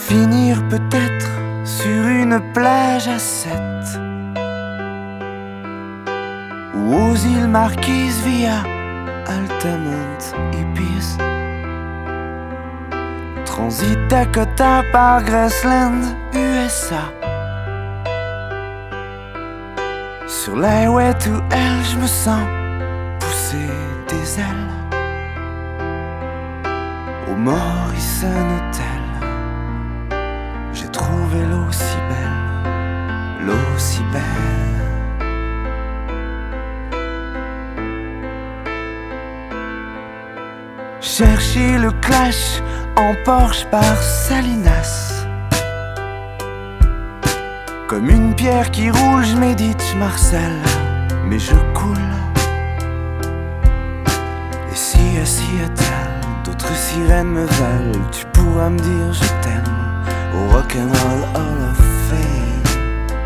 Finir peut-être sur une plage à 7 ou aux îles Marquises via Altamont et Pierce. Transit Dakota par Graceland, USA. Sur l'highway to hell, je me sens pousser des ailes au Morrison Hotel. J'ai trouvé l'eau si belle, l'eau si belle. Chercher le clash en Porsche par Salinas. Comme une pierre qui roule, je médite, je marcelle, mais je coule. Et si à Seattle, d'autres sirènes me veulent, tu pourras me dire je t'aime au Rock'n'Roll Hall of Fame.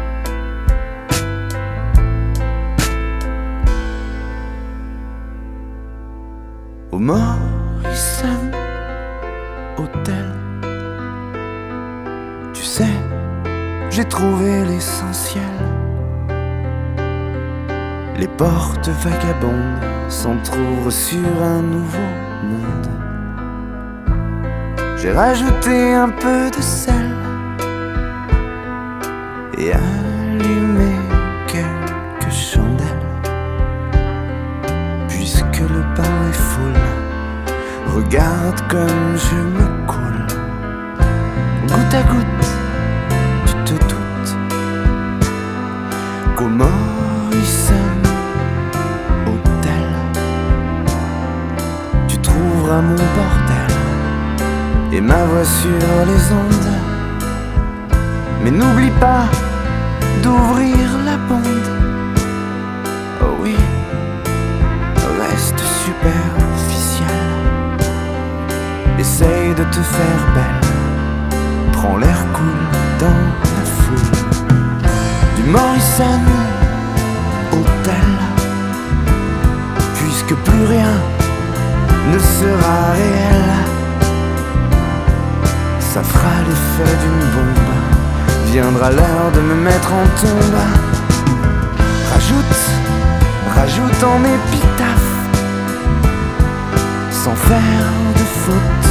Au Morrison Hotel. Tu sais, j'ai trouvé l'essentiel. Les portes vagabondes s'entr'ouvrent sur un nouveau monde. J'ai rajouté un peu de sel et allumé quelques chandelles. Puisque le pain est full, regarde comme je me coule. Goutte à goutte, tu te doutes qu'au Morrison Hotel, tu trouveras mon bordel et ma voix sur les ondes. Mais n'oublie pas d'ouvrir la bande. Oh oui, reste superficiel. Essaye de te faire belle. Prends l'air cool dans la foule du Morrison Hotel. Puisque plus rien ne sera réel, ça fera l'effet d'une bombe. Viendra l'heure de me mettre en tombe. Rajoute en épitaphe, sans faire de faute.